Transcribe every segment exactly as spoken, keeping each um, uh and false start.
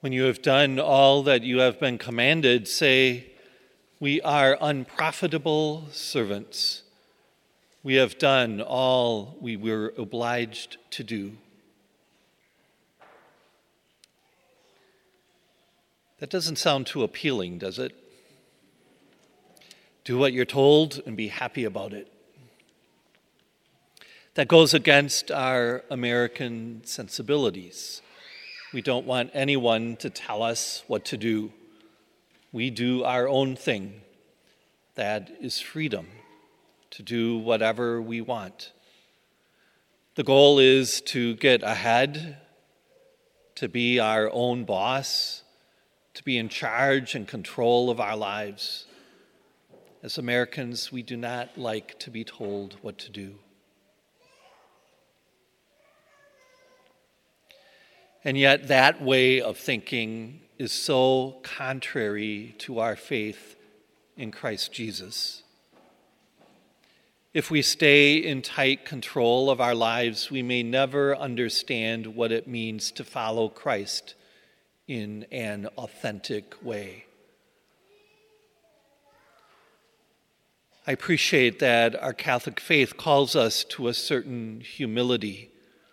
When you have done all that you have been commanded, say, "We are unprofitable servants. We have done all we were obliged to do." That doesn't sound too appealing, does it? Do what you're told and be happy about it. That goes against our American sensibilities. We don't want anyone to tell us what to do. We do our own thing. That is freedom, to do whatever we want. The goal is to get ahead, to be our own boss, to be in charge and control of our lives. As Americans, we do not like to be told what to do. And yet that way of thinking is so contrary to our faith in Christ Jesus. If we stay in tight control of our lives, we may never understand what it means to follow Christ in an authentic way. I appreciate that our Catholic faith calls us to a certain humility.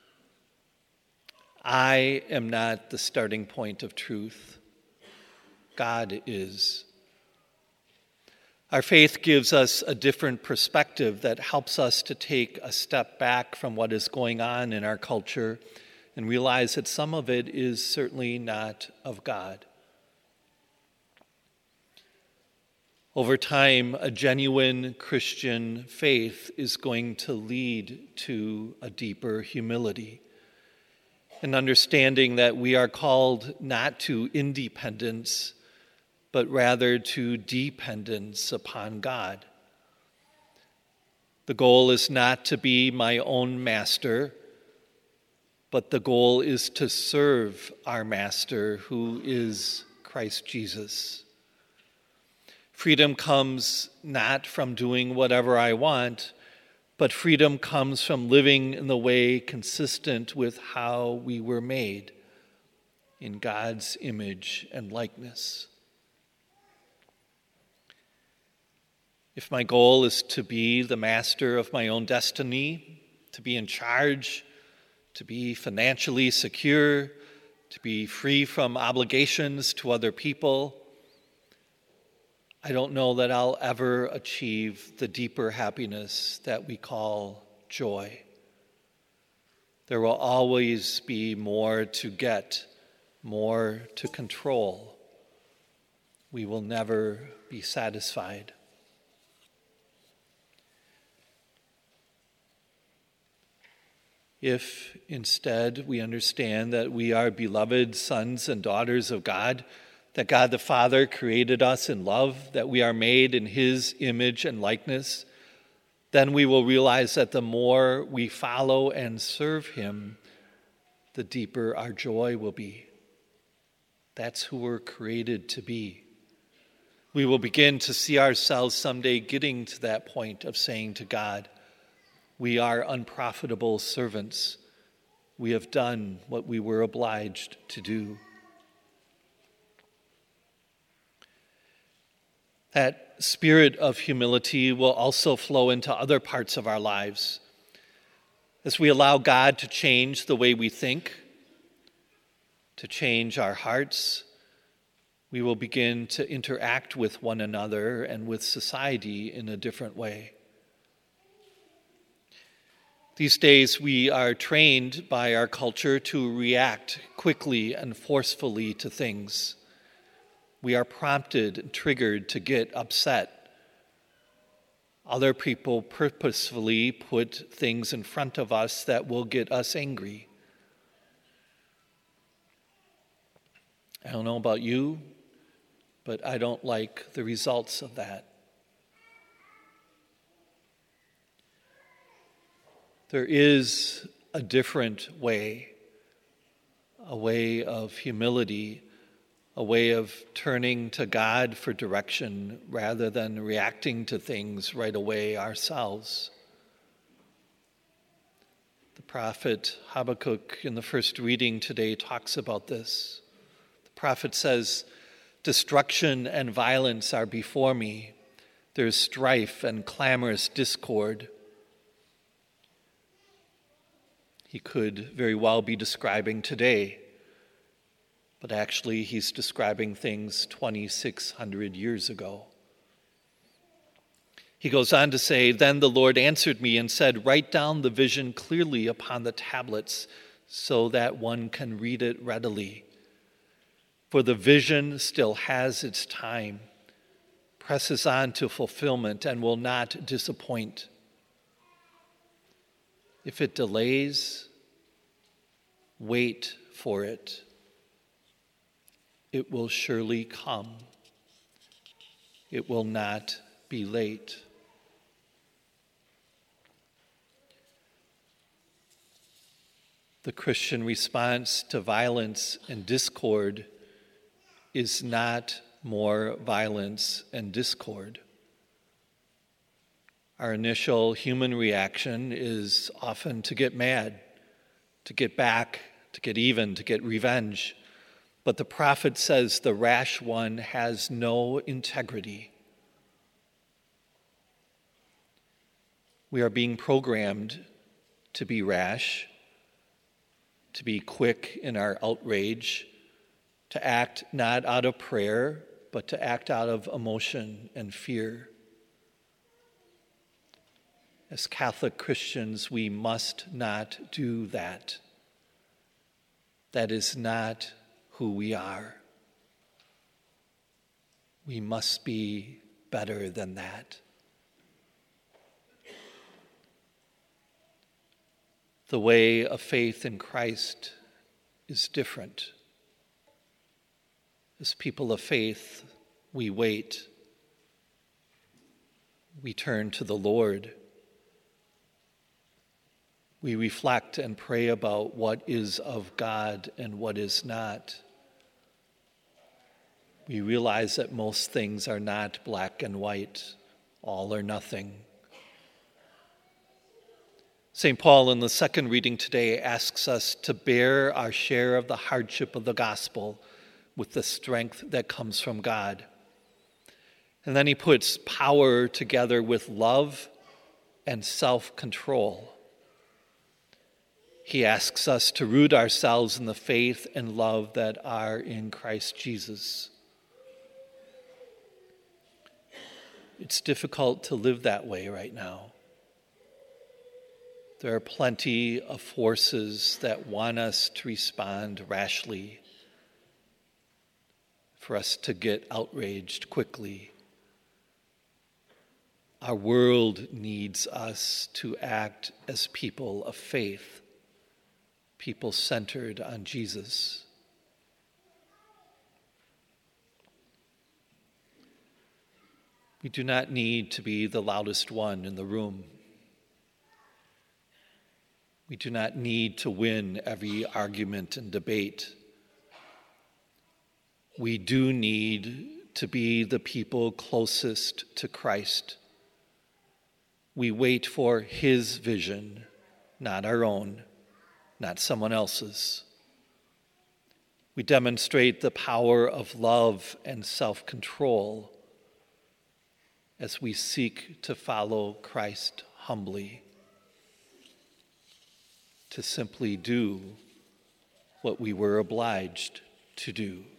I am not the starting point of truth. God is. Our faith gives us a different perspective that helps us to take a step back from what is going on in our culture and realize that some of it is certainly not of God. Over time, a genuine Christian faith is going to lead to a deeper humility. An understanding that we are called not to independence, but rather to dependence upon God. The goal is not to be my own master, but the goal is to serve our master, who is Christ Jesus. Freedom comes not from doing whatever I want, but freedom comes from living in the way consistent with how we were made, in God's image and likeness. If my goal is to be the master of my own destiny, to be in charge, to be financially secure, to be free from obligations to other people, I don't know that I'll ever achieve the deeper happiness that we call joy. There will always be more to get, more to control. We will never be satisfied. If instead we understand that we are beloved sons and daughters of God, that God the Father created us in love, that we are made in His image and likeness, then we will realize that the more we follow and serve Him, the deeper our joy will be. That's who we're created to be. We will begin to see ourselves someday getting to that point of saying to God, "We are unprofitable servants. We have done what we were obliged to do." That spirit of humility will also flow into other parts of our lives. As we allow God to change the way we think, to change our hearts, we will begin to interact with one another and with society in a different way. These days, we are trained by our culture to react quickly and forcefully to things. We are prompted and triggered to get upset. Other people purposefully put things in front of us that will get us angry. I don't know about you, but I don't like the results of that. There is a different way, a way of humility, a way of turning to God for direction rather than reacting to things right away ourselves. The prophet Habakkuk in the first reading today talks about this. The prophet says, destruction and violence are before me. There's strife and clamorous discord. He could very well be describing today, but actually he's describing things twenty-six hundred years ago. He goes on to say, then the Lord answered me and said, write down the vision clearly upon the tablets so that one can read it readily. For the vision still has its time, presses on to fulfillment, and will not disappoint. If it delays, wait for it. It will surely come. It will not be late. The Christian response to violence and discord is not more violence and discord. Our initial human reaction is often to get mad, to get back, to get even, to get revenge. But the prophet says the rash one has no integrity. We are being programmed to be rash, to be quick in our outrage, to act not out of prayer, but to act out of emotion and fear. As Catholic Christians, we must not do that. That is not who we are. We must be better than that. The way of faith in Christ is different. As people of faith, we wait. We turn to the Lord. We reflect and pray about what is of God and what is not. We realize that most things are not black and white, all or nothing. Saint Paul, in the second reading today, asks us to bear our share of the hardship of the gospel with the strength that comes from God. And then he puts power together with love and self-control. He asks us to root ourselves in the faith and love that are in Christ Jesus. It's difficult to live that way right now. There are plenty of forces that want us to respond rashly, for us to get outraged quickly. Our world needs us to act as people of faith, people centered on Jesus. We do not need to be the loudest one in the room. We do not need to win every argument and debate. We do need to be the people closest to Christ. We wait for his vision, not our own, not someone else's. We demonstrate the power of love and self-control as we seek to follow Christ humbly, to simply do what we were obliged to do.